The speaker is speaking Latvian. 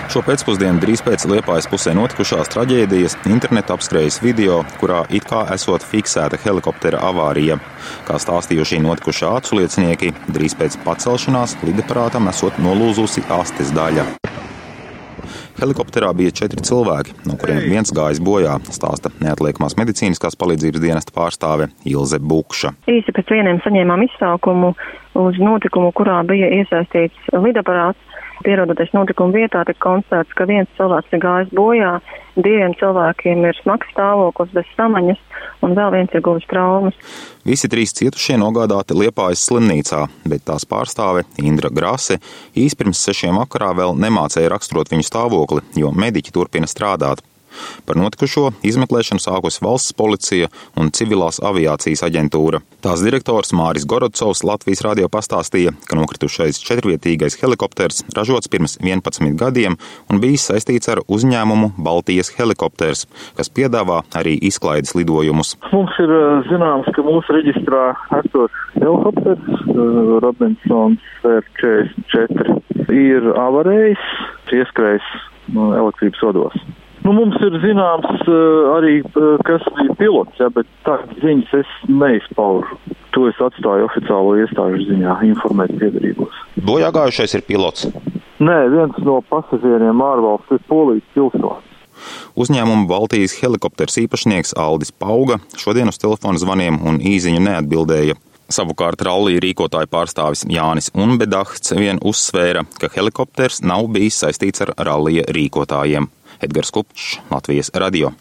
Šo pēcpusdienu drīz pēc Liepājas pusē notikušās traģēdijas internetu apskrējas video, kurā it kā esot fiksēta helikoptera avārija. Kā stāstījuši notikušā aculiecinieki, drīz pēc pacelšanās lidaparātam esot nolūzusi astes daļa. Helikopterā bija 4 cilvēki, no kuriem viens gājis bojā, stāsta neatliekamās medicīniskās palīdzības dienesta pārstāve Ilze Bukša. Īsi pēc vieniem saņēmām izsaukumu uz notikumu, kurā bija iesaistīts lidaparāts. Pierodoties notikuma vietā, tika konstatēts, ka viens cilvēks ir gājis bojā, 2 cilvēkiem ir smags stāvoklis bez samaņas un vēl viens ir guvis traumas. Visi 3 cietušie nogādāti Liepājas slimnīcā, bet tās pārstāve Indra Grase īsi pirms 6 vakarā vēl nemācēja raksturot viņu stāvokli, jo mediķi turpina strādāt. Par notikušo izmeklēšanu sākusi valsts policija un civilās aviācijas aģentūra. Tās direktors Māris Gorodcovs Latvijas radio pastāstīja, ka nokritušais 4-vietīgais helikopters ražots pirms 11 gadiem un bijis saistīts ar uzņēmumu Baltijas helikopters, kas piedāvā arī izklaides lidojumus. Mums ir zināms, ka mūsu reģistrā esošs helikopters Robinsons R44 ir avarējis, ieskrējis elektrības vados. Mums ir zināms arī, kas bija pilots, bet tādas ziņas es neizpaužu. To es atstāju oficiālo iestāžu ziņā informēt piederīgos. Bojā gājušais ir pilots? Nē, viens no pasažieriem ārvalsts ir Polijas pilsonis. Uzņēmuma Baltijas helikopters īpašnieks Aldis Pauga šodien uz telefona zvaniem un īziņu neatbildēja. Savukārt rallija rīkotāju pārstāvis Jānis Unbedahts vien uzsvēra, ka helikopters nav bijis saistīts ar rallija rīkotājiem. Edgars Kupčs, Latvijas radio.